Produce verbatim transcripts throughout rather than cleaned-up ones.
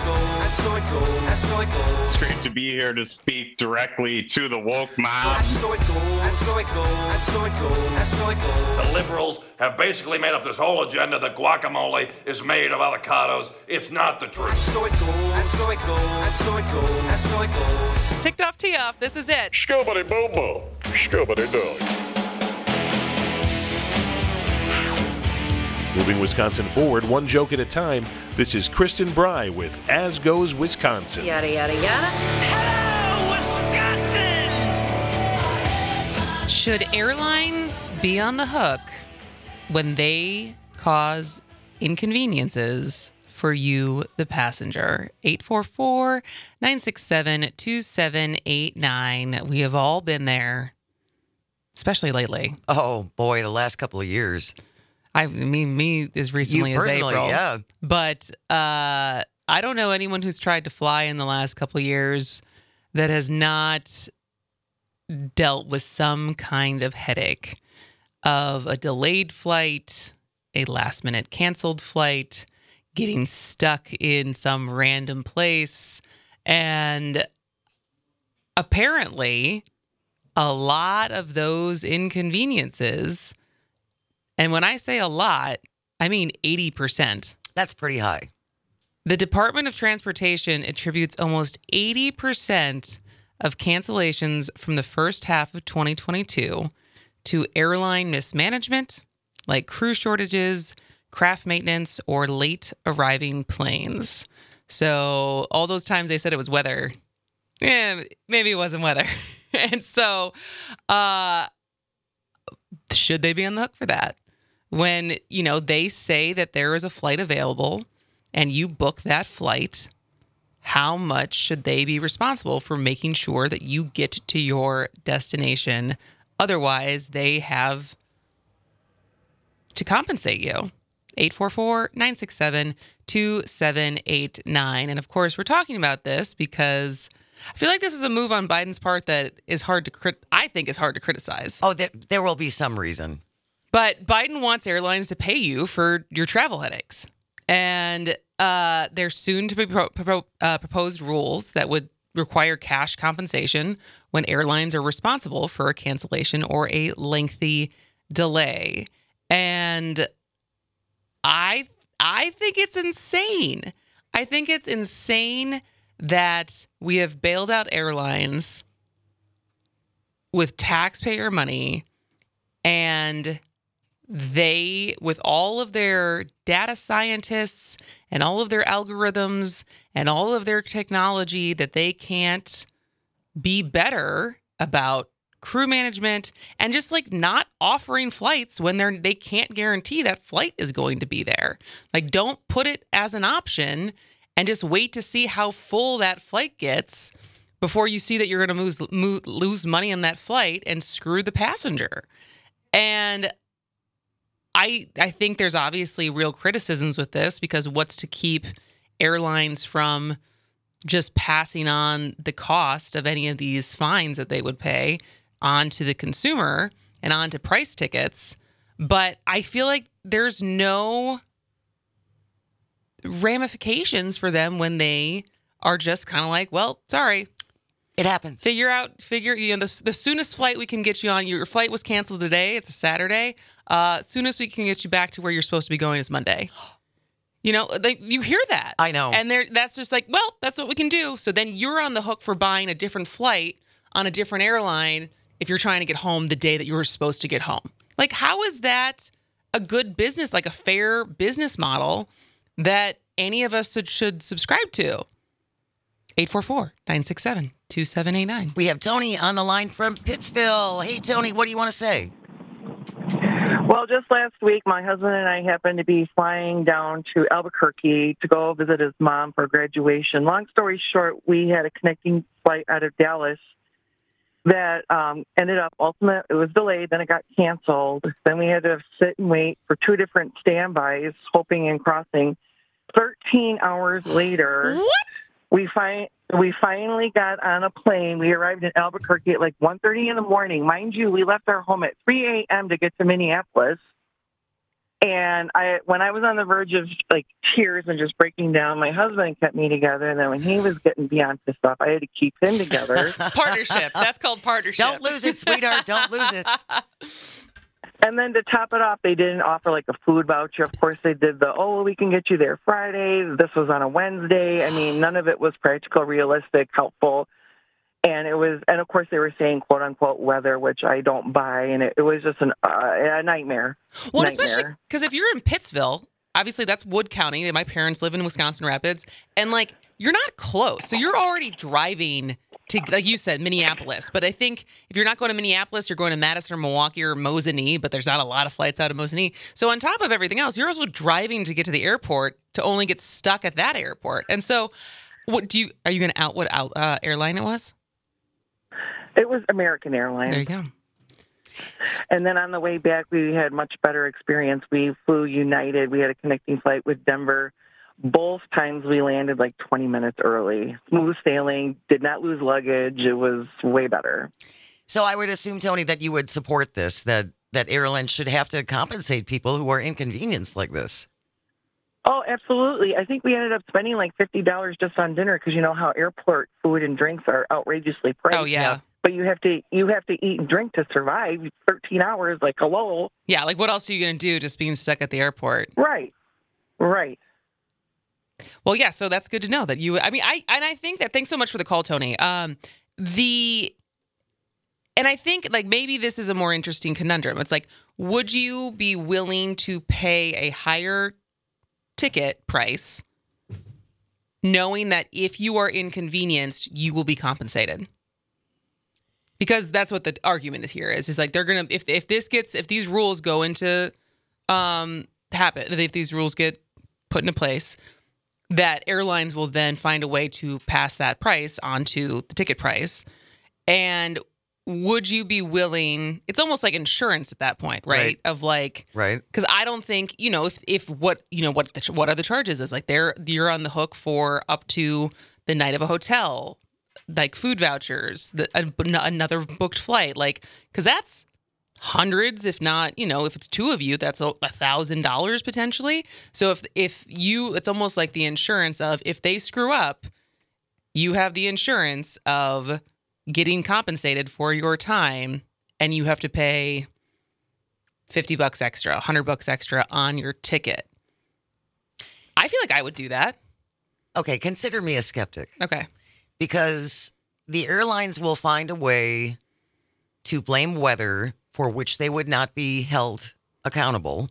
and so it goes, and so it goes. It's great to be here to speak directly to the woke mob. And so it goes, and so it goes, and so it goes, and so it goes. The liberals have basically made up this whole agenda that guacamole is made of avocados. It's not the truth. And so it goes, and so it goes, and so it goes, and so it goes. Ticked off, tee off. This is it. Scubbity boo boo. Scubbity doo. Moving Wisconsin forward, one joke at a time. This is Kristen Bry with As Goes Wisconsin. Yada, yada, yada. Hello, Wisconsin! Should airlines be on the hook when they cause inconveniences for you, the passenger? eight four four, nine six seven, two seven eight nine. We have all been there, especially lately. Oh, boy, the last couple of years. I mean, me as recently You as personally, April. yeah. But uh, I don't know anyone who's tried to fly in the last couple of years that has not dealt with some kind of headache of a delayed flight, a last minute canceled flight, getting stuck in some random place. And apparently, a lot of those inconveniences, and when I say a lot, I mean eighty percent. That's pretty high. The Department of Transportation attributes almost eighty percent of cancellations from the first half of twenty twenty-two to airline mismanagement, like crew shortages, craft maintenance, or late arriving planes. So all those times they said it was weather, yeah, maybe it wasn't weather. And so uh, should they be on the hook for that? When, you know, they say that there is a flight available and you book that flight, how much should they be responsible for making sure that you get to your destination? Otherwise, they have to compensate you. eight four four, nine six seven, two seven eight nine. And of course, we're talking about this because I feel like this is a move on Biden's part that is hard to crit- I think is hard to criticize. Oh, there, there will be some reason. But Biden wants airlines to pay you for your travel headaches. And uh, there's soon to be pro- pro- uh, proposed rules that would require cash compensation when airlines are responsible for a cancellation or a lengthy delay. And I I think it's insane. I think it's insane that we have bailed out airlines with taxpayer money, and they, with all of their data scientists and all of their algorithms and all of their technology, that they can't be better about crew management and just like not offering flights when they're they can't guarantee that flight is going to be there. Like, don't put it as an option and just wait to see how full that flight gets before you see that you're going to lose mo- lose money on that flight and screw the passenger. And I I think there's obviously real criticisms with this, because what's to keep airlines from just passing on the cost of any of these fines that they would pay onto the consumer and onto price tickets? But I feel like there's no ramifications for them when they are just kind of like, well, sorry. It happens. Figure out, figure, you know, the, the soonest flight we can get you on, your flight was canceled today. It's a Saturday. Uh, soonest we can get you back to where you're supposed to be going is Monday. You know, like, you hear that. I know. And they're, that's just like, well, that's what we can do. So then you're on the hook for buying a different flight on a different airline if you're trying to get home the day that you were supposed to get home. Like, how is that a good business, like a fair business model that any of us should, should subscribe to? eight four four, nine six seven, two seven eight nine. We have Tony on the line from Pittsville. Hey, Tony, what do you want to say? Well, just last week, my husband and I happened to be flying down to Albuquerque to go visit his mom for graduation. Long story short, we had a connecting flight out of Dallas that um, ended up ultimately, it was delayed, then it got canceled. Then we had to sit and wait for two different standbys, hoping and crossing. thirteen hours later, What? we find we finally got on a plane. We arrived in Albuquerque at like one thirty in the morning. Mind you, we left our home at three a.m. to get to Minneapolis. And I, when I was on the verge of like tears and just breaking down, my husband kept me together. And then when he was getting beyond pissed off, I had to keep him together. It's partnership. That's called partnership. Don't lose it, sweetheart. Don't lose it. And then to top it off, they didn't offer like a food voucher. Of course, they did the, oh, we can get you there Friday. This was on a Wednesday. I mean, none of it was practical, realistic, helpful. And it was, and of course, they were saying "quote unquote" weather, which I don't buy, and it, it was just an, uh, a nightmare. Well, nightmare. especially because if you're in Pittsville, obviously that's Wood County. My parents live in Wisconsin Rapids, and like you're not close, so you're already driving to, like you said, Minneapolis. But I think if you're not going to Minneapolis, you're going to Madison or Milwaukee or Mosinee. But there's not a lot of flights out of Mosinee. So on top of everything else, you're also driving to get to the airport to only get stuck at that airport. And so, what do you? Are you going to out what out uh, airline it was? It was American Airlines. There you go. And then on the way back, we had much better experience. We flew United. We had a connecting flight with Denver. Both times we landed like twenty minutes early. Smooth sailing, did not lose luggage. It was way better. So I would assume, Tony, that you would support this, that, that airlines should have to compensate people who are inconvenienced like this. Oh, absolutely. I think we ended up spending like fifty dollars just on dinner because you know how airport food and drinks are outrageously priced. Oh, yeah. But you have to you have to eat and drink to survive thirteen hours. Like, hello. Yeah, like what else are you going to do just being stuck at the airport? Right. Right. Well, yeah, so that's good to know that you, I mean, I, and I think that, thanks so much for the call, Tony. Um, the, and I think like maybe this is a more interesting conundrum. It's like, would you be willing to pay a higher ticket price knowing that if you are inconvenienced, you will be compensated? Because that's what the argument is here is, is like they're going to, if if this gets, if these rules go into um, happen, if these rules get put into place, that airlines will then find a way to pass that price onto the ticket price. And would you be willing, it's almost like insurance at that point, right? Right. Of like, Right. because I don't think, you know, if if what, you know, what the, what are the charges is like they're, you're on the hook for up to the night of a hotel, like food vouchers, the, another booked flight, like, because that's hundreds, if not, you know, if it's two of you, that's a thousand dollars potentially. So if if you, it's almost like the insurance of if they screw up, you have the insurance of getting compensated for your time, and you have to pay fifty bucks extra, one hundred bucks extra on your ticket. I feel like I would do that. Okay, consider me a skeptic. Okay. Because the airlines will find a way to blame weather for which they would not be held accountable.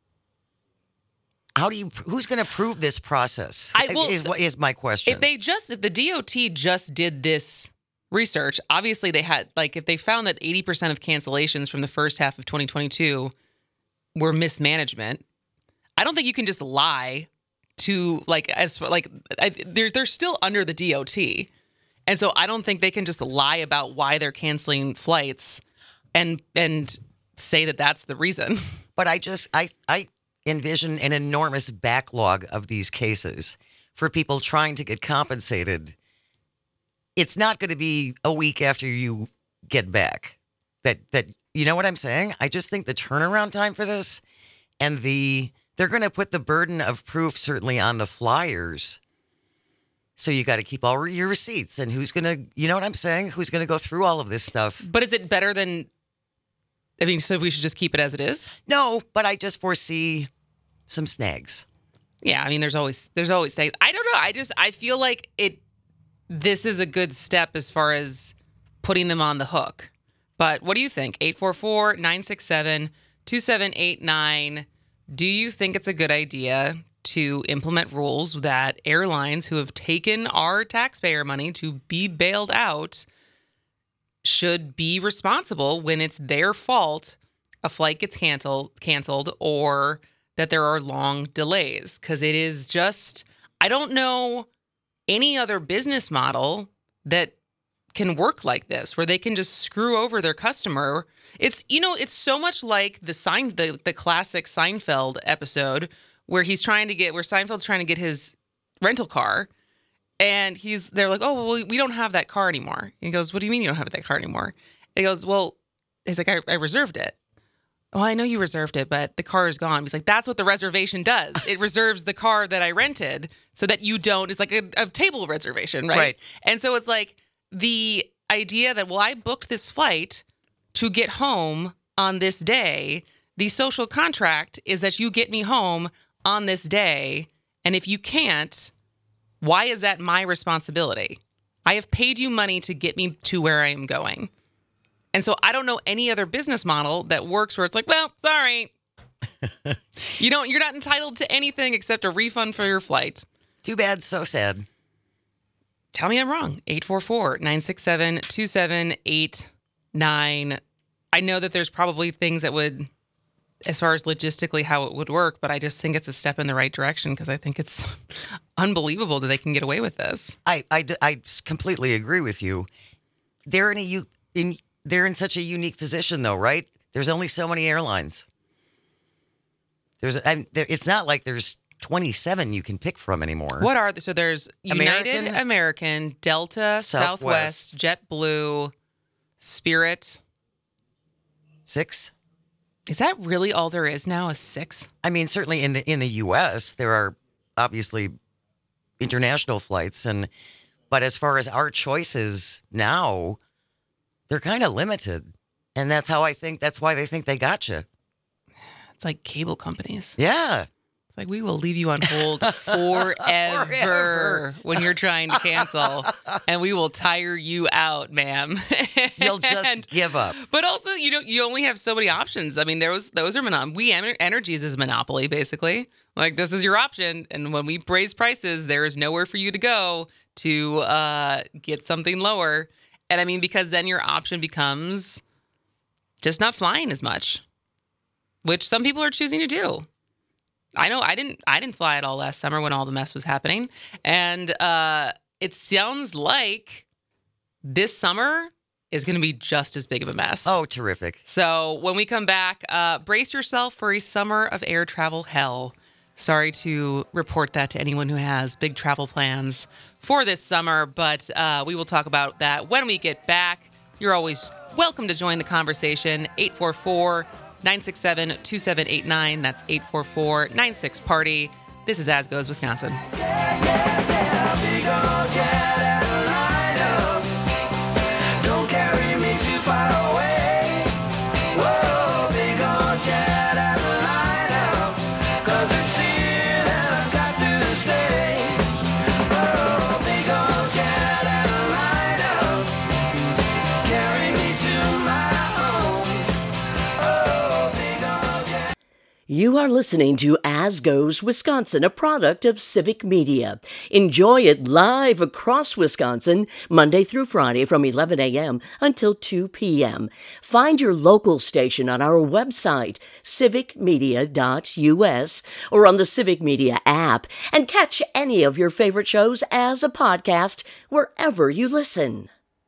How do you? Who's going to prove this process? I will- is, is my question. If they just, if the D O T just did this research, obviously they had, like, if they found that eighty percent of cancellations from the first half of twenty twenty-two were mismanagement, I don't think you can just lie to, like, as like, I, they're, they're still under the D O T. And so I don't think they can just lie about why they're canceling flights and and say that that's the reason. But I just, I, I envision an enormous backlog of these cases for people trying to get compensated. It's not going to be a week after you get back. That, that, you know what I'm saying? I just think the turnaround time for this and the, they're going to put the burden of proof certainly on the flyers. So you got to keep all your receipts, and who's going to, you know what I'm saying? Who's going to go through all of this stuff? But is it better than, I mean, so we should just keep it as it is? No, but I just foresee some snags. Yeah, I mean, there's always there's always things. I don't know. I just I feel like it. This is a good step as far as putting them on the hook. But what do you think? eight four four, nine six seven, two seven eight nine. Do you think it's a good idea to implement rules that airlines who have taken our taxpayer money to be bailed out should be responsible when it's their fault a flight gets canceled, canceled or that there are long delays? Because it is just, I don't know any other business model that can work like this, where they can just screw over their customer. It's, you know, it's so much like the Sein, the, the classic Seinfeld episode where he's trying to get, where Seinfeld's trying to get his rental car. And he's, they're like, oh, well, we don't have that car anymore. And he goes, what do you mean you don't have that car anymore? And he goes, well, he's like, I, I reserved it. oh, I know you reserved it, but the car is gone. He's like, that's what the reservation does. It reserves the car that I rented so that you don't. It's like a, a table reservation, right? Right. And so it's like the idea that, well, I booked this flight to get home on this day. The social contract is that you get me home on this day. And if you can't, why is that my responsibility? I have paid you money to get me to where I am going. And so I don't know any other business model that works where it's like, well, sorry. you don't, you're not entitled to anything except a refund for your flight. Too bad, so sad. Tell me I'm wrong. eight four four, nine six seven, two seven eight nine. I know that there's probably things that would, as far as logistically how it would work, but I just think it's a step in the right direction because I think it's unbelievable that they can get away with this. I, I, I completely agree with you. They're in a u- in they're in such a unique position, though, right? There's only so many airlines. There's and there, it's not like there's twenty-seven you can pick from anymore. What are the, so there's United, American, American, Delta, Southwest. Southwest, JetBlue, Spirit. Six? Is that really all there is now? Is six? I mean, certainly in the in the U S there are obviously international flights, and but as far as our choices now, they're kind of limited, and that's how I think. That's why they think they got you. It's like cable companies. Yeah. It's like, we will leave you on hold forever, Forever. when you're trying to cancel, and we will tire you out, ma'am. You'll just And- give up. But also, you don't. You only have so many options. I mean, there was those are monopoly. We Ener- Energies is monopoly, basically. Like, this is your option, and when we raise prices, there is nowhere for you to go to uh, get something lower. And I mean, because then your option becomes just not flying as much, which some people are choosing to do. I know I didn't. I didn't fly at all last summer when all the mess was happening, and uh, it sounds like this summer is going to be just as big of a mess. Oh, terrific. So when we come back, uh, brace yourself for a summer of air travel hell. Sorry to report that to anyone who has big travel plans for this summer, but uh, we will talk about that when we get back. You're always welcome to join the conversation. eight four four, nine six seven, two seven eight nine. That's eight four four, nine six, party. This is As Goes Wisconsin. Don't carry me too far away. Whoa, big old jet and line up. 'Cause it's here and I've got to stay. Whoa, big old jet and line up. Carry me to my home. Oh, big old jet. You are listening to As Goes Wisconsin, a product of Civic Media. Enjoy it live across Wisconsin, Monday through Friday from eleven a.m. until two p.m. Find your local station on our website, civic media dot u s, or on the Civic Media app, and catch any of your favorite shows as a podcast wherever you listen.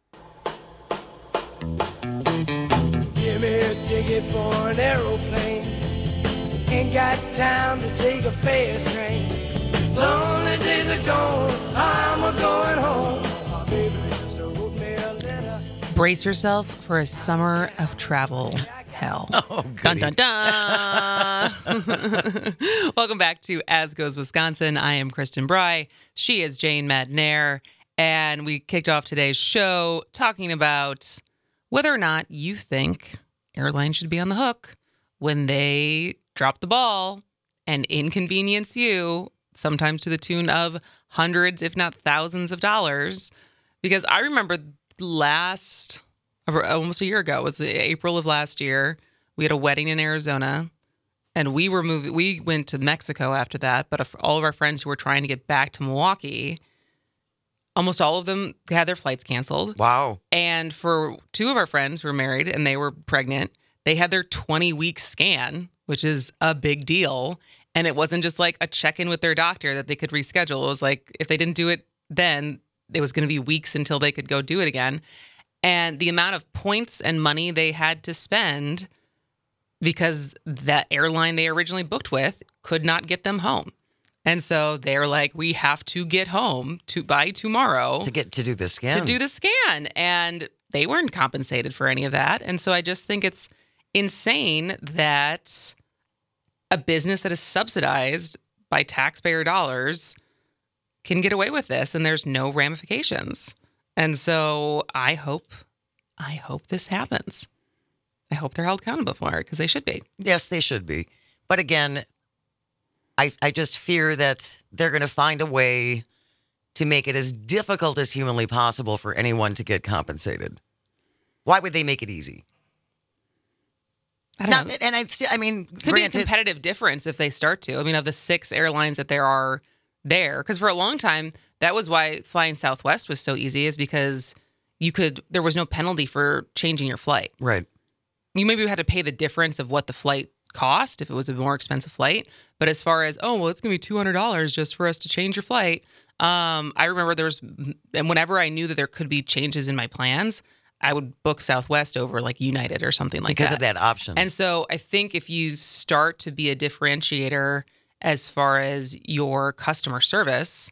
Give me a ticket for an aeroplane. Ain't got time to take a fast train. Lonely days are gone, I'm a going home. My baby just wrote me a letter. Brace yourself for a summer of travel hell. Oh, Dun, goody. dun, dun. Welcome back to As Goes Wisconsin. I am Kristen Bry. She is Jane Madnair. And we kicked off today's show talking about whether or not you think airlines should be on the hook when they drop the ball and inconvenience you, sometimes to the tune of hundreds, if not thousands of dollars. Because I remember last, almost a year ago, it was April of last year, we had a wedding in Arizona, and we were moving, we went to Mexico after that, but all of our friends who were trying to get back to Milwaukee, almost all of them had their flights canceled. Wow. And for two of our friends who were married and they were pregnant, they had their twenty-week scan, which is a big deal. And it wasn't just like a check-in with their doctor that they could reschedule. It was like if they didn't do it then, it was going to be weeks until they could go do it again. And the amount of points and money they had to spend because that airline they originally booked with could not get them home. And so they're like, we have to get home to by tomorrow To get to do the scan. to do the scan. And they weren't compensated for any of that. And so I just think it's insane that a business that is subsidized by taxpayer dollars can get away with this and there's no ramifications. And so I hope, I hope this happens. I hope they're held accountable for it because they should be. Yes, they should be. But again, I, I just fear that they're going to find a way to make it as difficult as humanly possible for anyone to get compensated. Why would they make it easy? I don't Not, know. and I'd still, I mean, Could be a granted, competitive difference if they start to. I mean, of the six airlines that there are there, because for a long time, that was why flying Southwest was so easy, is because you could, there was no penalty for changing your flight. right. You maybe had to pay the difference of what the flight cost if it was a more expensive flight. But as far as, oh, well, it's going to be two hundred dollars just for us to change your flight. Um, I remember there was, and whenever I knew that there could be changes in my plans, I would book Southwest over like United or something like Because that. of that option. And so I think if you start to be a differentiator as far as your customer service,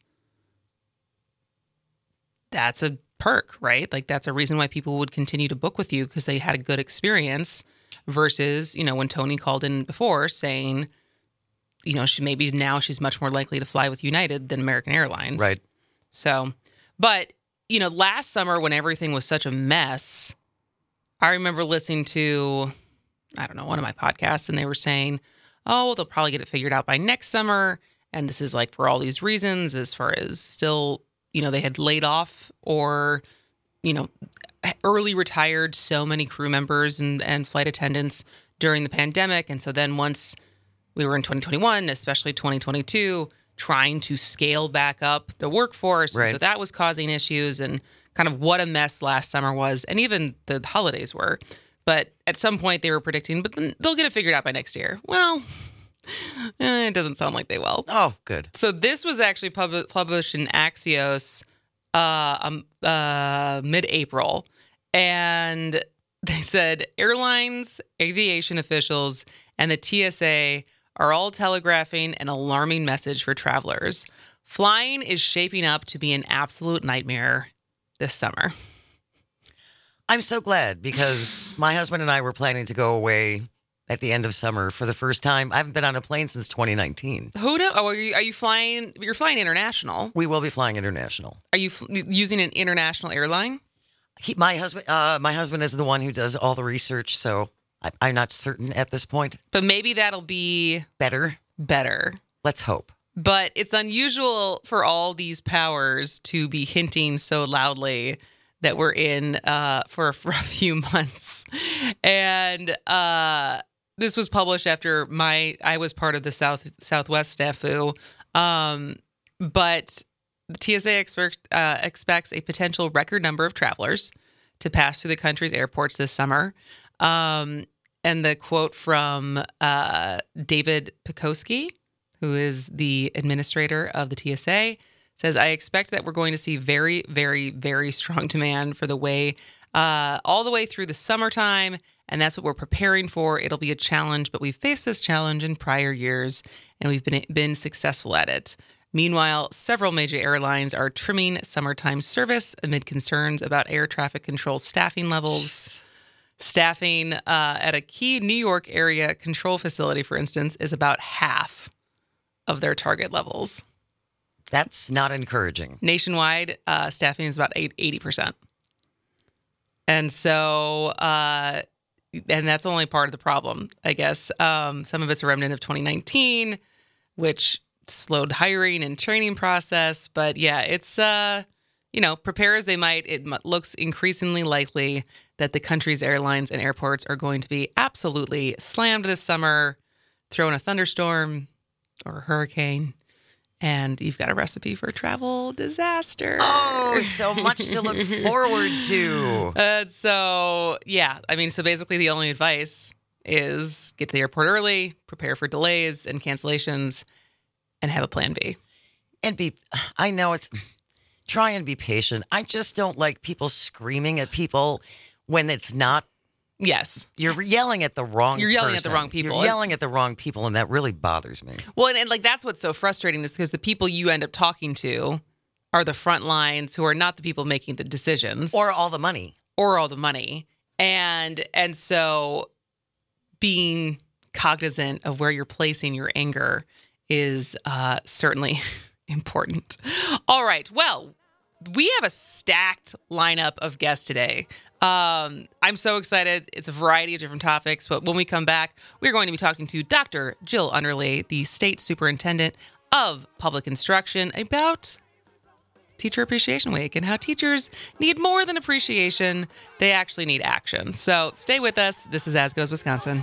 that's a perk, right? Like that's a reason why people would continue to book with you because they had a good experience versus, you know, when Tony called in before saying, you know, she maybe now she's much more likely to fly with United than American Airlines. right. So, but, you know, last summer when everything was such a mess, I remember listening to, I don't know, one of my podcasts, and they were saying, oh, well, they'll probably get it figured out by next summer. And this is like for all these reasons, as far as still, you know, they had laid off or, you know, early retired so many crew members and, and flight attendants during the pandemic. And so then once we were in twenty twenty-one, especially twenty twenty-two, trying to scale back up the workforce. Right. And so that was causing issues and kind of what a mess last summer was. And even the holidays were. But at some point they were predicting, but then they'll get it figured out by next year. Well, eh, it doesn't sound like they will. Oh, good. So this was actually pub- published in Axios uh, um, uh, mid-April. And they said airlines, aviation officials, and the T S A are all telegraphing an alarming message for travelers. Flying is shaping up to be an absolute nightmare this summer. I'm so glad because my husband and I were planning to go away at the end of summer for the first time. I haven't been on a plane since twenty nineteen. Who know? Oh, are you, are you flying? You're flying international. We will be flying international. Are you fl- using an international airline? He, my husband, uh, my husband is the one who does all the research, so I, I'm not certain at this point. But maybe that'll be Better. better. Let's hope. But it's unusual for all these powers to be hinting so loudly that we're in uh, for, for a few months. And uh, this was published after my I was part of the South Southwest snafu. Um, but the T S A expects, uh, expects a potential record number of travelers to pass through the country's airports this summer. Um, and the quote from uh, David Pekoski, who is the administrator of the T S A, says, I expect that we're going to see very, very, very strong demand for the way, uh, all the way through the summertime. And that's what we're preparing for. It'll be a challenge, but we've faced this challenge in prior years and we've been, been successful at it. Meanwhile, several major airlines are trimming summertime service amid concerns about air traffic control staffing levels. Staffing uh, at a key New York area control facility, for instance, is about half of their target levels. That's not encouraging. Nationwide, uh, staffing is about eighty percent. And so, uh, and that's only part of the problem, I guess. Um, some of it's a remnant of twenty nineteen, which slowed hiring and training process. But yeah, it's, uh, you know, prepare as they might, it m- looks increasingly likely that the country's airlines and airports are going to be absolutely slammed this summer, throw in a thunderstorm or a hurricane, and you've got a recipe for a travel disaster. Oh, so much to look forward to. Uh, so, yeah, I mean, so basically the only advice is get to the airport early, prepare for delays and cancellations, and have a plan B. And be, I know it's, try and be patient. I just don't like people screaming at people when it's not. Yes. You're yelling at the wrong You're yelling at the person. wrong people. You're yelling at the wrong people, and that really bothers me. Well, and, and like that's what's so frustrating is because the people you end up talking to are the front lines who are not the people making the decisions. Or all the money. or all the money. And and so being cognizant of where you're placing your anger is uh, certainly important. All right. Well, we have a stacked lineup of guests today. Um, I'm so excited. It's a variety of different topics, but when we come back, we're going to be talking to Doctor Jill Underley, the State Superintendent of Public Instruction, about Teacher Appreciation Week and how teachers need more than appreciation. They actually need action. So stay with us. This is As Goes Wisconsin.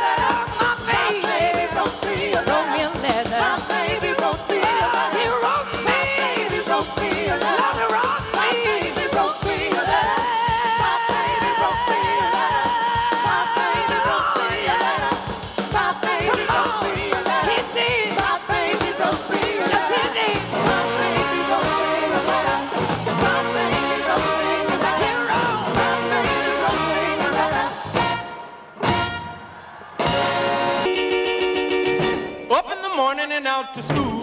Up in the morning and out to school.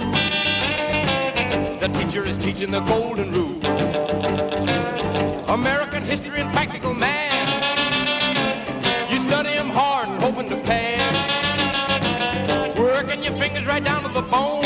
The teacher is teaching the golden rule. American history and practical math. You study them hard and hoping to pass. Working your fingers right down to the bone.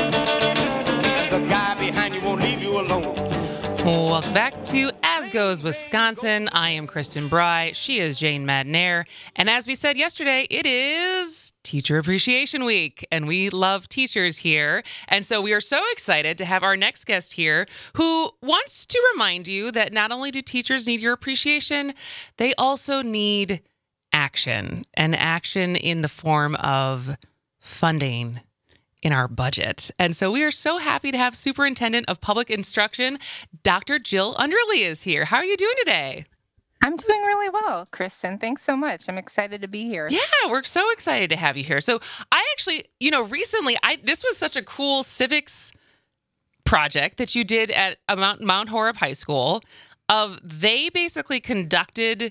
And the guy behind you won't leave you alone. Welcome back to As Goes Wisconsin. I am Kristen Bry. She is Jane Madnair. And as we said yesterday, it is Teacher Appreciation Week, and we love teachers here. And so we are so excited to have our next guest here who wants to remind you that not only do teachers need your appreciation, they also need action, and action in the form of funding in our budget. And so we are so happy to have Superintendent of Public Instruction, Doctor Jill Underley is here. How are you doing today? I'm doing really well, Kristen. Thanks so much. I'm excited to be here. Yeah, we're so excited to have you here. So I actually, you know, recently, I this was such a cool civics project that you did at Mount, Mount Horeb High School. Of they basically conducted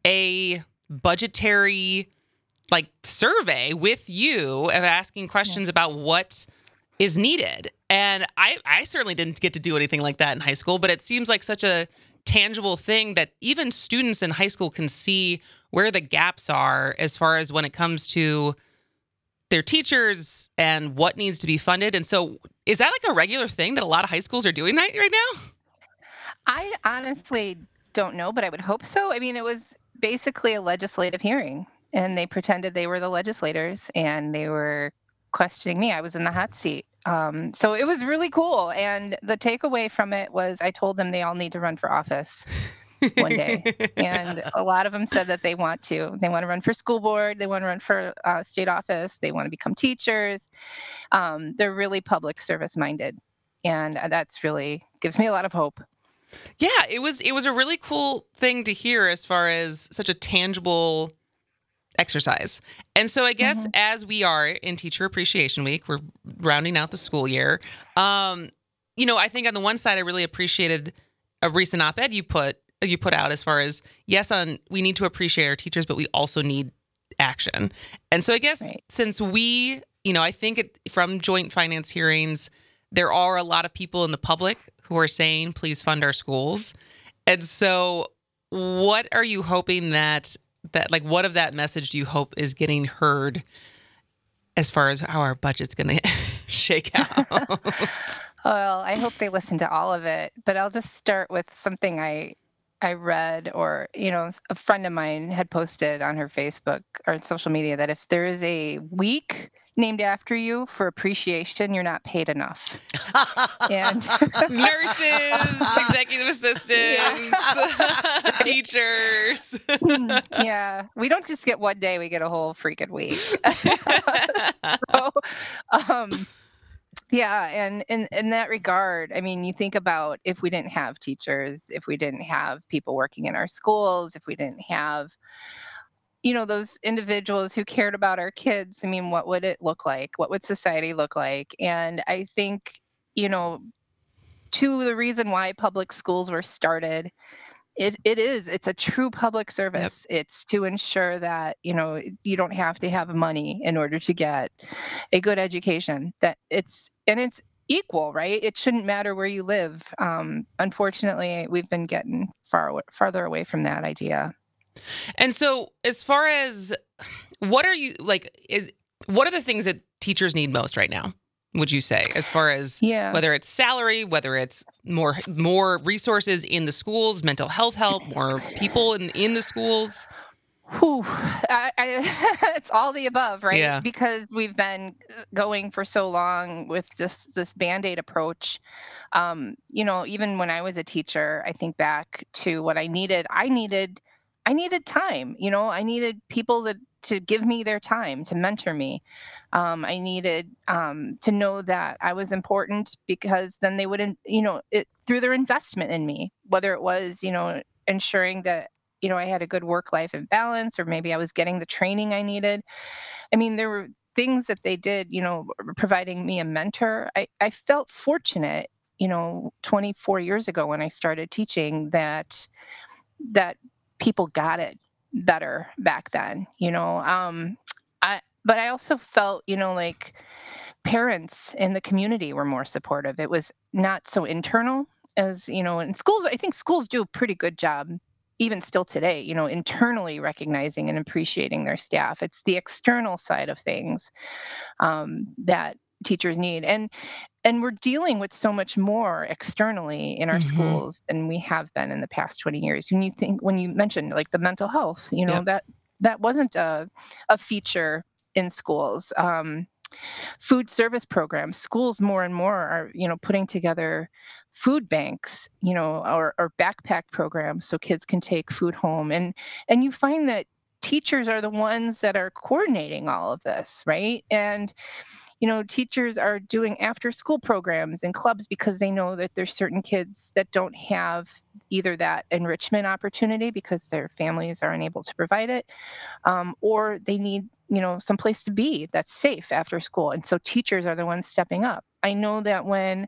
a budgetary like survey with you of asking questions yeah. about what is needed. And I, I certainly didn't get to do anything like that in high school, but it seems like such a tangible thing that even students in high school can see where the gaps are as far as when it comes to their teachers and what needs to be funded. And so is that like a regular thing that a lot of high schools are doing that right now? I honestly don't know, but I would hope so. I mean, it was basically a legislative hearing, and they pretended they were the legislators and they were questioning me. I was in the hot seat. Um, so it was really cool. And the takeaway from it was I told them they all need to run for office one day. And a lot of them said that they want to. They want to run for school board. They want to run for uh, state office. They want to become teachers. Um, they're really public service minded. And that's really gives me a lot of hope. Yeah, it was it was a really cool thing to hear as far as such a tangible exercise. And so I guess mm-hmm. as we are in Teacher Appreciation Week, we're rounding out the school year. Um, you know, I think on the one side, I really appreciated a recent op-ed you put you put out as far as, yes, on we need to appreciate our teachers, but we also need action. And so I guess right. since we, you know, I think it, from joint finance hearings, there are a lot of people in the public who are saying, please fund our schools. And so what are you hoping that that like what of that message do you hope is getting heard as far as how our budget's going to shake out? Well, I hope they listen to all of it, but I'll just start with something I I read, or, you know, a friend of mine had posted on her Facebook or social media that if there is a week named after you for appreciation, you're not paid enough. And nurses, executive assistants, teachers. Yeah, we don't just get one day; we get a whole freaking week. so, um, yeah, and in in that regard, I mean, you think about if we didn't have teachers, if we didn't have people working in our schools, if we didn't have you know, those individuals who cared about our kids, I mean, what would it look like? What would society look like? And I think, you know, to the reason why public schools were started, it, it is, it's a true public service. Yep. It's to ensure that, you know, you don't have to have money in order to get a good education, that it's, and it's equal, right? It shouldn't matter where you live. Um, unfortunately, we've been getting far, farther away from that idea. And so as far as What are you like? Is, what are the things that teachers need most right now? Would you say, as far as Yeah. whether it's salary, whether it's more more resources in the schools, mental health help, more people in in the schools? Whew. I, I, it's all the above, right? Yeah. Because we've been going for so long with this this Band-Aid approach. Um, you know, even when I was a teacher, I think back to what I needed. I needed, I needed time. You know, I needed people to to give me their time, to mentor me. Um, I needed um, to know that I was important, because then they wouldn't, you know, it, through their investment in me, whether it was, you know, ensuring that, you know, I had a good work-life balance, or maybe I was getting the training I needed. I mean, there were things that they did, you know, providing me a mentor. I, I felt fortunate, you know, twenty-four years ago when I started teaching, that that people got it better back then, you know. Um, I, but I also felt, you know, like parents in the community were more supportive. It was not so internal as, you know, in schools. I think schools do a pretty good job, even still today, you know, internally recognizing and appreciating their staff. It's the external side of things um, that teachers need. And and we're dealing with so much more externally in our Mhm. schools than we have been in the past twenty years. When you think, when you mentioned like the mental health, you know, Yep. that that wasn't a, a feature in schools. Um, food service programs, schools more and more are, you know, putting together food banks, you know, or, or backpack programs so kids can take food home. And and you find that teachers are the ones that are coordinating all of this, right? And you know, teachers are doing after school programs and clubs because they know that there's certain kids that don't have either that enrichment opportunity because their families are unable to provide it, um, or they need, you know, some place to be that's safe after school. And so teachers are the ones stepping up. I know that when,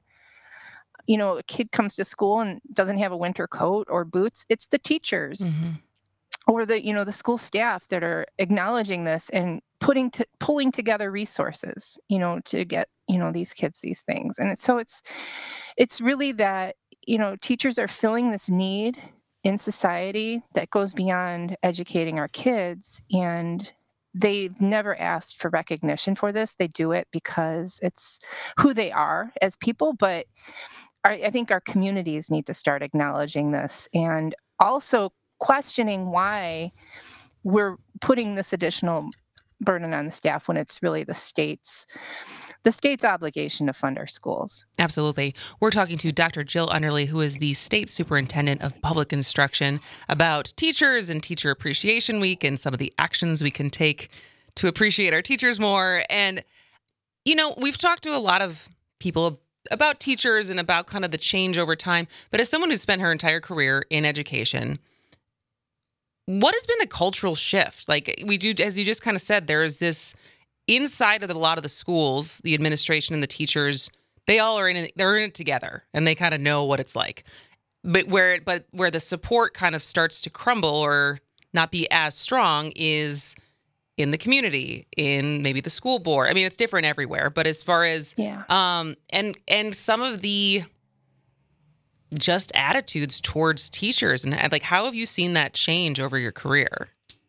you know, a kid comes to school and doesn't have a winter coat or boots, it's the teachers Mhm. or the, you know, the school staff that are acknowledging this and putting to pulling together resources, you know, to get, you know, these kids these things. And it's, so it's it's really that, you know, teachers are filling this need in society that goes beyond educating our kids, and they've never asked for recognition for this. They do it because it's who they are as people. But our, I think our communities need to start acknowledging this, and also questioning why we're putting this additional burden on the staff when it's really the state's the state's obligation to fund our schools. Absolutely. We're talking to Doctor Jill Underley, who is the State Superintendent of Public Instruction, about teachers and Teacher Appreciation Week and some of the actions we can take to appreciate our teachers more. And, you know, we've talked to a lot of people about teachers and about kind of the change over time. But as someone who's spent her entire career in education, what has been the cultural shift? Like we do, as you just kind of said, there is this inside of a lot of the schools, the administration and the teachers, they all are in it, they're in it together and they kind of know what it's like. But where but where the support kind of starts to crumble or not be as strong is in the community, in maybe the school board. I mean, it's different everywhere, but as far as Yeah. um and and some of the just attitudes towards teachers and like how have you seen that change over your career?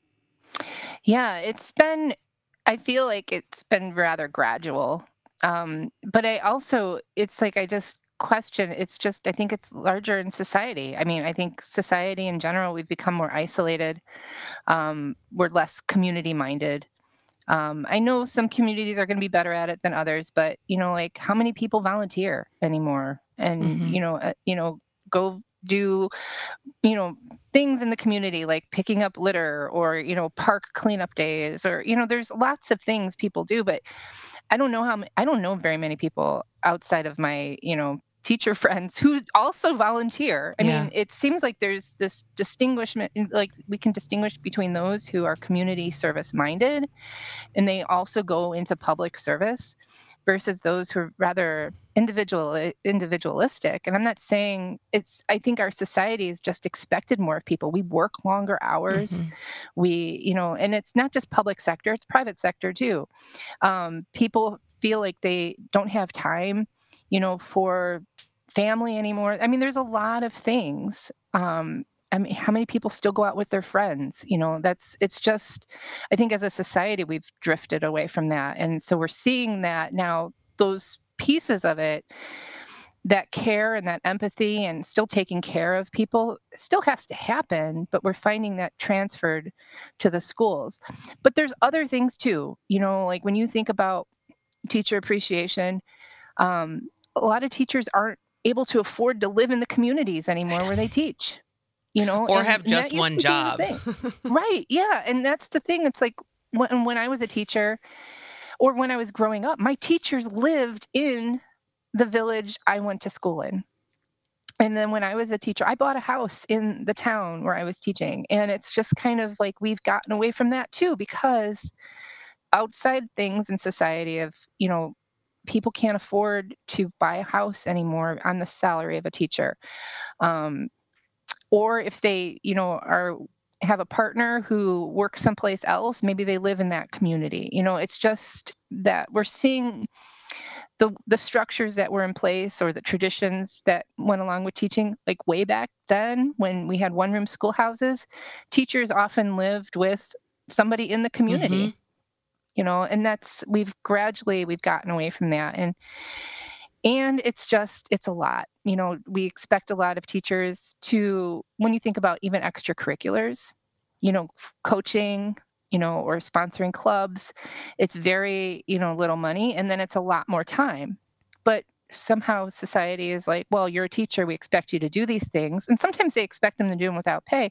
Yeah, it's been, I feel like it's been rather gradual. Um, but I also, it's like I just question, it's just, I think it's larger in society. I mean, I think society in general, we've become more isolated. Um, we're less community minded. Um, I know some communities are going to be better at it than others, but you know, like how many people volunteer anymore? And Mhm. you know, uh, you know, go do, you know, things in the community like picking up litter or you know, park cleanup days, or you know, there's lots of things people do. But I don't know how ma- I don't know very many people outside of my, you know, teacher friends who also volunteer. I Yeah. mean, it seems like there's this distinguishment, like we can distinguish between those who are community service minded and they also go into public service versus those who are rather individual individualistic. And I'm not saying it's, I think our society has just expected more of people. We work longer hours. Mhm. We, you know, and it's not just public sector, it's private sector too. Um, people feel like they don't have time, you know, for family anymore. I mean, there's a lot of things. Um, I mean, how many people still go out with their friends? You know, that's, it's just, I think as a society, we've drifted away from that. And so we're seeing that now, those pieces of it, that care and that empathy and still taking care of people still has to happen, but we're finding that transferred to the schools. But there's other things too, you know, like when you think about teacher appreciation, um, a lot of teachers aren't able to afford to live in the communities anymore where they teach, you know, Or and- have and that just used one to be the job. thing. Right. Yeah. And that's the thing. It's like when, when I was a teacher or when I was growing up, my teachers lived in the village I went to school in. And then when I was a teacher, I bought a house in the town where I was teaching. And it's just kind of like we've gotten away from that too, because outside things in society of, you know, people can't afford to buy a house anymore on the salary of a teacher. Um, or if they, you know, are have a partner who works someplace else, maybe they live in that community. You know, it's just that we're seeing the the structures that were in place or the traditions that went along with teaching, like way back then when we had one room schoolhouses, teachers often lived with somebody in the community. Mhm. You know, and that's we've gradually we've gotten away from that. And and it's just it's a lot. You know, we expect a lot of teachers to, when you think about even extracurriculars, you know, f- coaching, you know, or sponsoring clubs, it's very, you know, little money, and then it's a lot more time. But somehow society is like, well, you're a teacher, we expect you to do these things. And sometimes they expect them to do them without pay.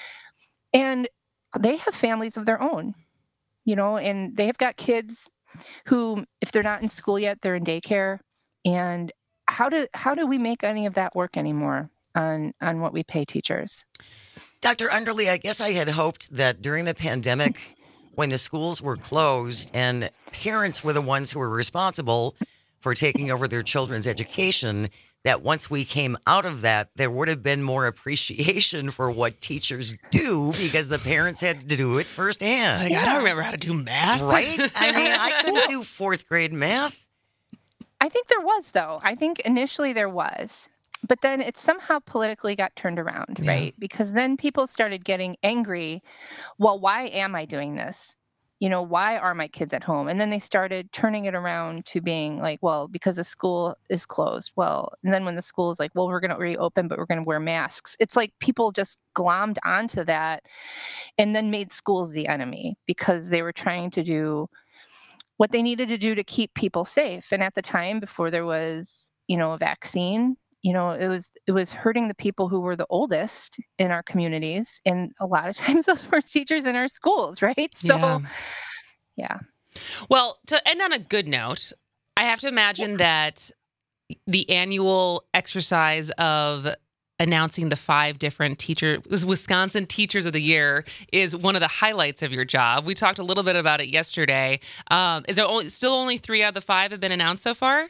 And they have families of their own, you know, and they have got kids who, if they're not in school yet, they're in daycare. And how do how do we make any of that work anymore on on what we pay teachers? Doctor Underly, I guess I had hoped that during the pandemic, when the schools were closed and parents were the ones who were responsible for taking over their children's education, that once we came out of that, there would have been more appreciation for what teachers do because the parents had to do it firsthand. Like, I don't remember how to do math. Right? I mean, I couldn't do fourth grade math. I think there was, though. I think initially there was, but then it somehow politically got turned around, Yeah. right? Because then people started getting angry. Well, why am I doing this? You know, why are my kids at home? And then they started turning it around to being like, well, because the school is closed. Well, and then when the school is like, well, we're going to reopen, but we're going to wear masks. It's like people just glommed onto that and then made schools the enemy because they were trying to do what they needed to do to keep people safe. And at the time, before there was, you know, a vaccine, you know, it was it was hurting the people who were the oldest in our communities. And a lot of times those were teachers in our schools, right? So, Yeah. yeah. Well, to end on a good note, I have to imagine that the annual exercise of announcing the five different teacher Wisconsin Teachers of the Year is one of the highlights of your job. We talked a little bit about it yesterday. Um, is there only, still only three out of the five have been announced so far?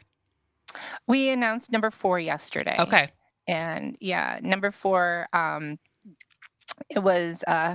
We announced number four yesterday. Okay. And yeah, number four, um, it was, uh,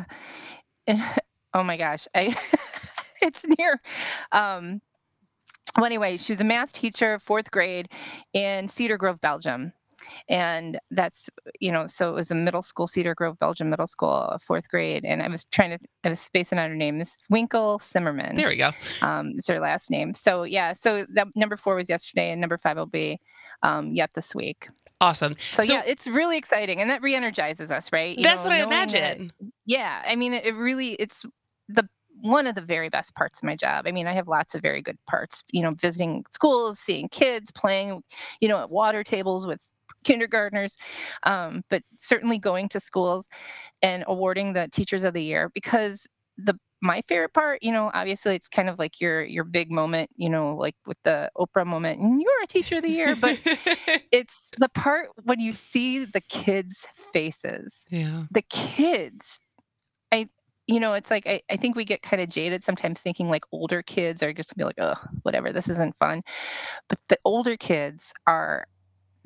oh my gosh, I, it's near, um, well, anyway, she was a math teacher, fourth grade in Cedar Grove, Belgium. And that's, you know, so it was a middle school, Cedar Grove, Belgium middle school, fourth grade. And I was trying to, I was spacing out her name. This is Winkle Simmerman. There we go. Um, is her last name. So yeah, so that number four was yesterday and number five will be um, yet this week. Awesome. So, yeah, it's really exciting. And that re-energizes us, right? You That's know, what I knowing that- imagine. yeah. I mean, it, it really, it's the one of the very best parts of my job. I mean, I have lots of very good parts, you know, visiting schools, seeing kids, playing, you know, at water tables with kindergartners, um, but certainly going to schools and awarding the Teachers of the Year, because the my favorite part, you know, obviously it's kind of like your your big moment, you know, like with the Oprah moment, and you're a Teacher of the Year, but it's the part when you see the kids' faces. Yeah. The kids, I, you know, it's like I, I think we get kind of jaded sometimes thinking like older kids are just gonna be like, oh, whatever, this isn't fun. But the older kids are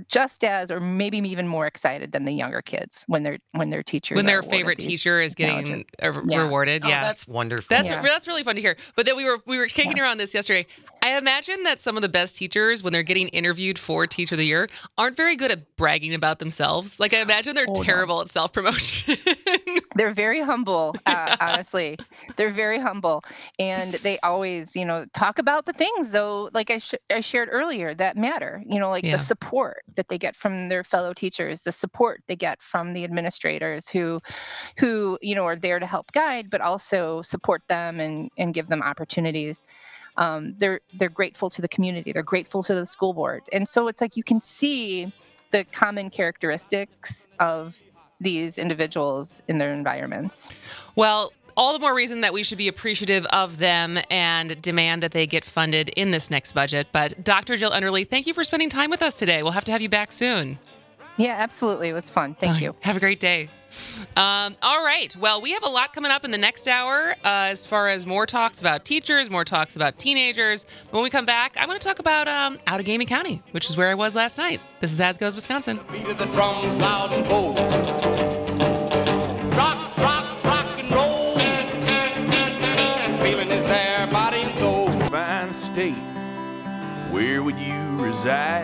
just as, or maybe even more excited than the younger kids when their when their teachers when their are awarded favorite these teacher is getting challenges. uh, Yeah. rewarded. Oh, Yeah, that's wonderful. That's Yeah. that's really fun to hear. But then we were we were kicking around this yesterday. I imagine that some of the best teachers, when they're getting interviewed for Teacher of the Year, aren't very good at bragging about themselves. Like I imagine they're Oh, no. terrible at self promotion. They're very humble, uh, honestly. They're very humble, and they always, you know, talk about the things though, like I sh- I shared earlier, that matter. You know, like Yeah. the support that they get from their fellow teachers, the support they get from the administrators who, who you know, are there to help guide, but also support them and and give them opportunities. Um, they're they're grateful to the community. They're grateful to the school board, and so it's like you can see the common characteristics of these individuals in their environments. Well, all the more reason that we should be appreciative of them and demand that they get funded in this next budget. But Doctor Jill Underly, thank you for spending time with us today. We'll have to have you back soon. Yeah, absolutely. It was fun. Thank Bye. you. Have a great day. Um, all right. Well, we have a lot coming up in the next hour uh, as far as more talks about teachers, more talks about teenagers. When we come back, I'm going to talk about um, Outagamie County, which is where I was last night. This is As Goes Wisconsin. Beat of the drums loud and bold. Rock, rock, rock and roll. Feeling is there, body and soul. Fine state, where would you reside?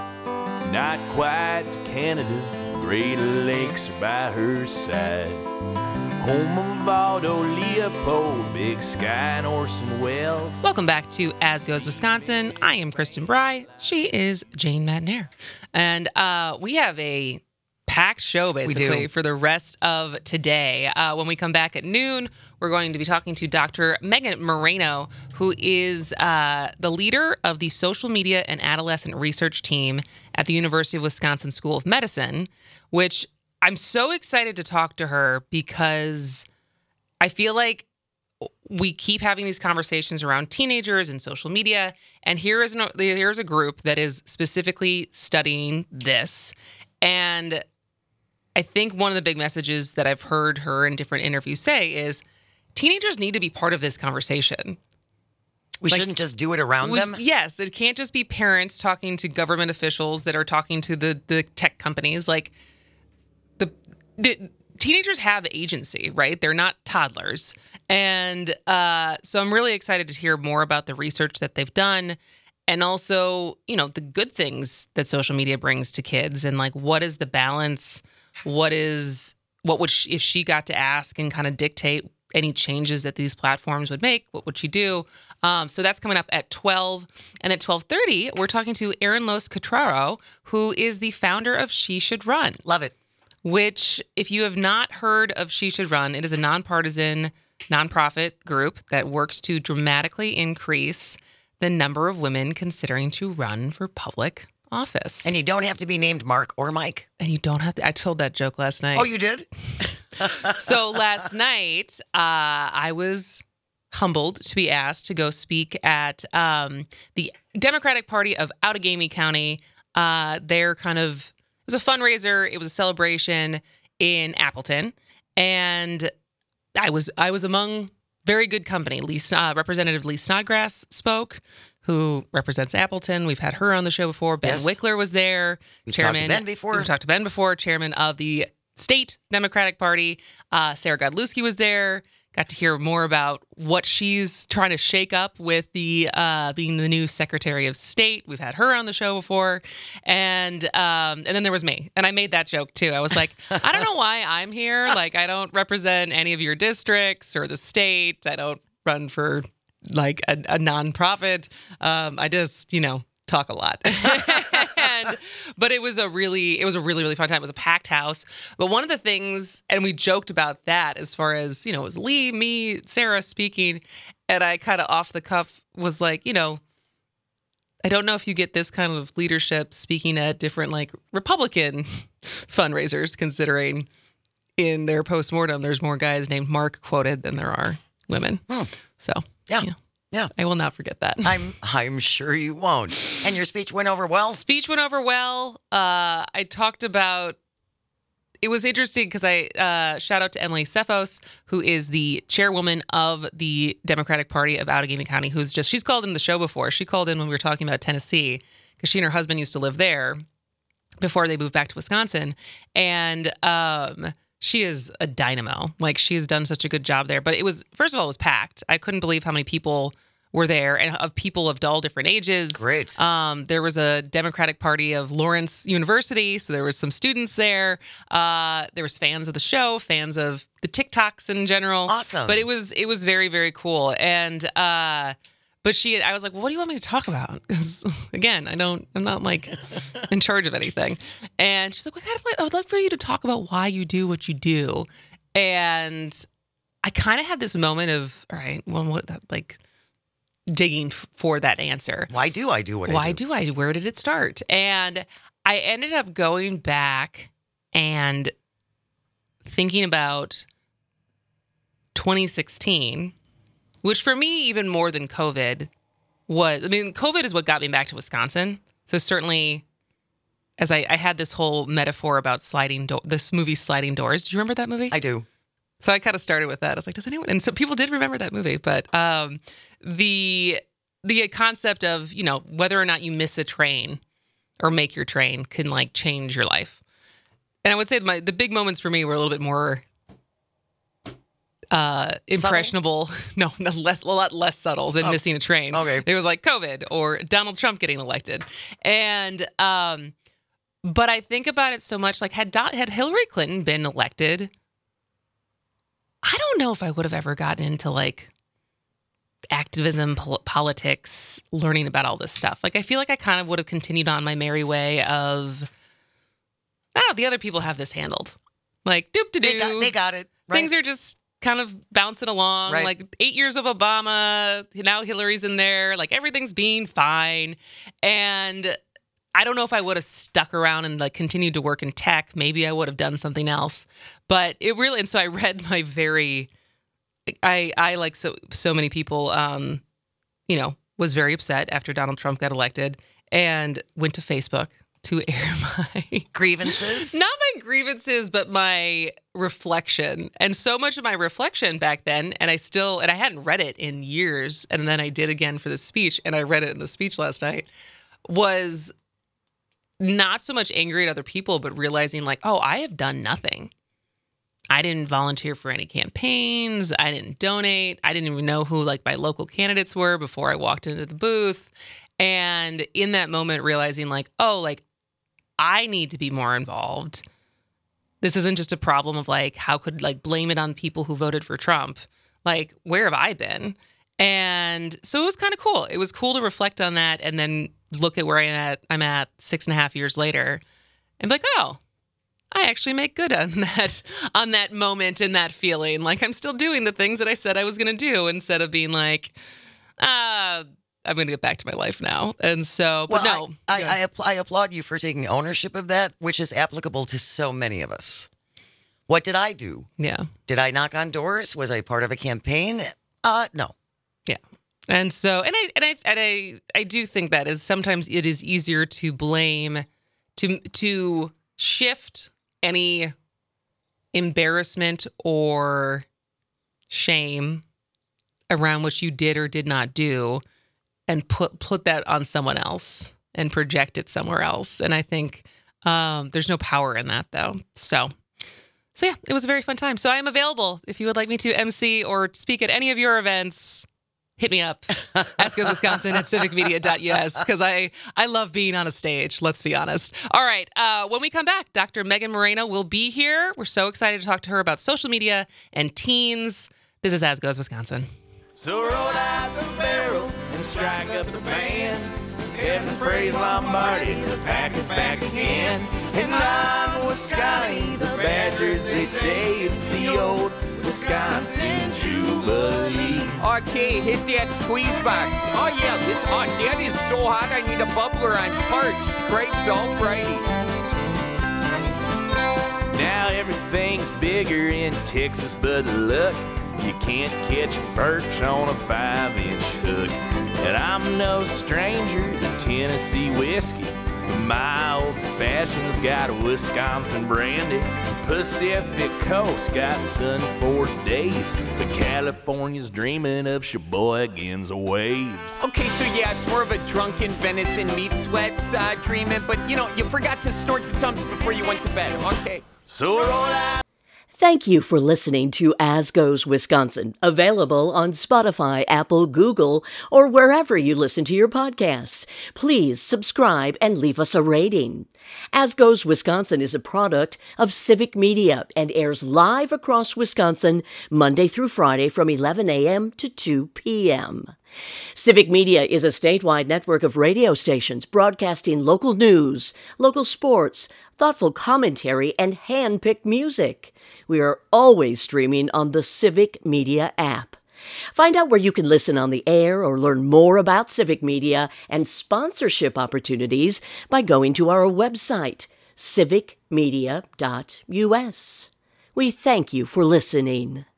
Not quite to Canada, Great Lakes are by her side. Home of Aldo Leopold, Big Sky and Orson Welles. Welcome back to As Goes Wisconsin. I am Kristen Bry. She is Jane Madnair. And uh, we have a packed show, basically, do. for the rest of today. Uh, when we come back at noon, we're going to be talking to Doctor Megan Moreno, who is uh, the leader of the social media and adolescent research team at the University of Wisconsin School of Medicine, which I'm so excited to talk to her because I feel like we keep having these conversations around teenagers and social media, and here is an, here's a group that is specifically studying this. And I think one of the big messages that I've heard her in different interviews say is teenagers need to be part of this conversation. We Like, shouldn't just do it around We- them. Yes, it can't just be parents talking to government officials that are talking to the the tech companies. Like the the teenagers have agency, right? They're not toddlers, and uh, so I'm really excited to hear more about the research that they've done, and also, you know, the good things that social media brings to kids, and like what is the balance? What is what would she, if she got to ask and kind of dictate any changes that these platforms would make? What would she do? Um, so that's coming up at twelve. And at twelve thirty, we're talking to Erin Los Catraro, who is the founder of She Should Run, Love it. which, if you have not heard of She Should Run, it is a nonpartisan nonprofit group that works to dramatically increase the number of women considering to run for public office. And you don't have to be named Mark or Mike. And you don't have to. I told that joke last night. Oh, you did? So last night, uh, I was humbled to be asked to go speak at um, the Democratic Party of Outagamie County. Uh, they're kind of, it was a fundraiser. It was a celebration in Appleton. And I was I was among very good company. Lee, uh, Representative Lee Snodgrass spoke, who represents Appleton. We've had her on the show before. Ben Yes. Wickler was there. We've talked to Ben before. We've talked to Ben before, chairman of the state Democratic Party. Uh, Sarah Godlewski was there. Got to hear more about what she's trying to shake up with the uh, being the new Secretary of State. We've had her on the show before, and um, and then there was me, and I made that joke too. I was like, I don't know why I'm here. Like, I don't represent any of your districts or the state. I don't run for like a, a nonprofit. Um, I just, you know, talk a lot. and, but it was a really, it was a really, really fun time. It was a packed house. But one of the things, and we joked about that as far as, you know, it was Lee, me, Sarah speaking. And I kind of off the cuff was like, you know, I don't know if you get this kind of leadership speaking at different like Republican fundraisers, considering in their postmortem, there's more guys named Mark quoted than there are women. Hmm. So, Yeah. yeah. Yeah. I will not forget that. I'm I'm sure you won't. And your speech went over well? Speech went over well. Uh, I talked about, it was interesting because I uh, shout out to Emily Cephos, who is the chairwoman of the Democratic Party of Outagamie County, who's just, she's called in the show before. She called in when we were talking about Tennessee because she and her husband used to live there. before they moved back to Wisconsin. And um, she is a dynamo. Like, she has done such a good job there. But it was, first of all, it was packed. I couldn't believe how many people were there, and of people of all different ages. Great. Um, there was a Democratic Party of Lawrence University, so there was some students there. Uh, there was fans of the show, fans of the TikToks in general. Awesome. But it was it was very, very cool. And uh, but she, I was like, well, what do you want me to talk about? Because again, I don't, I'm not like in charge of anything. And she's like, well, I'd like, I would love for you to talk about why you do what you do. And I kind of had this moment of, all right, well, what like. digging f- for that answer. Why do I do what Why I do? do I? Where did it start? And I ended up going back and thinking about twenty sixteen, which for me, even more than COVID, was, I mean, COVID is what got me back to Wisconsin. So certainly, as I, I had this whole metaphor about sliding door, this movie Sliding Doors. Do you remember that movie? I do. So I kind of started with that. I was like, does anyone? And so people did remember that movie, but um, the the concept of, you know, whether or not you miss a train or make your train can like change your life. And I would say my the big moments for me were a little bit more uh, impressionable. No, no, less a lot less subtle than Oh, missing a train. okay. It was like COVID or Donald Trump getting elected, and um, but I think about it so much. Like had Don, had Hillary Clinton been elected, I don't know if I would have ever gotten into like activism, pol- politics, learning about all this stuff. Like, I feel like I kind of would have continued on my merry way of, oh, the other people have this handled. Like, doop to They got, do. they got it. Right? Things are just kind of bouncing along. Right. Like eight years of Obama, now Hillary's in there. Like everything's being fine. And I don't know if I would have stuck around and like continued to work in tech. Maybe I would have done something else. But it really, and so I read my very, I I like so so many people, um, you know, was very upset after Donald Trump got elected and went to Facebook to air my grievances. Not my grievances, but my reflection. And so much of my reflection back then, and I still, and I hadn't read it in years, and then I did again for the speech, and I read it in the speech last night, was not so much angry at other people, but realizing like, oh, I have done nothing. I didn't volunteer for any campaigns. I didn't donate. I didn't even know who like my local candidates were before I walked into the booth. And in that moment, realizing like, oh, like I need to be more involved. This isn't just a problem of like, how could like blame it on people who voted for Trump? Like, where have I been? And so it was kind of cool. It was cool to reflect on that and then look at where I'm at, I'm at six and a half years later and be like, oh, I actually make good on that, on that moment and that feeling. Like I'm still doing the things that I said I was going to do instead of being like, uh, I'm going to get back to my life now. And so, but well, no. I, I, I, appl- I applaud you for taking ownership of that, which is applicable to so many of us. What did I do? Yeah. Did I knock on doors? Was I part of a campaign? Uh, no. Yeah. And so, and I, and I, and I, I do think that is sometimes it is easier to blame, to, to shift any embarrassment or shame around what you did or did not do and put put that on someone else and project it somewhere else. And I think um, there's no power in that, though. So, so yeah, it was a very fun time. So I am available if you would like me to M C or speak at any of your events. Hit me up, Ask Goes Wisconsin at civic media dot U S, because I, I love being on a stage, let's be honest. All right, uh, when we come back, Doctor Megan Moreno will be here. We're so excited to talk to her about social media and teens. This is As Goes Wisconsin. So roll out the barrel and strike up the band. Heaven's praise Lombardi, the pack is back again. And on Wisconsin, the Badgers, they say it's the old Wisconsin Jubilee. Okay, hit that squeeze box. Oh yeah, this hot. That is so hot I need a bubbler on parched grapes all Friday. Now everything's bigger in Texas, but look, you can't catch a perch on a five-inch hook. And I'm no stranger to Tennessee whiskey. My old-fashioned's got a Wisconsin brandy. Pacific coast got sun for days, but California's dreaming of Sheboygan's waves. Okay, so yeah, it's more of a drunken venison meat sweats uh, dreaming, but you know, you forgot to snort the Tums before you went to bed. Okay. So roll out. Thank you for listening to As Goes Wisconsin, available on Spotify, Apple, Google, or wherever you listen to your podcasts. Please subscribe and leave us a rating. As Goes Wisconsin is a product of Civic Media and airs live across Wisconsin Monday through Friday from eleven a.m. to two p.m. Civic Media is a statewide network of radio stations broadcasting local news, local sports, thoughtful commentary, and hand-picked music. We are always streaming on the Civic Media app. Find out where you can listen on the air or learn more about Civic Media and sponsorship opportunities by going to our website, civic media dot u s. We thank you for listening.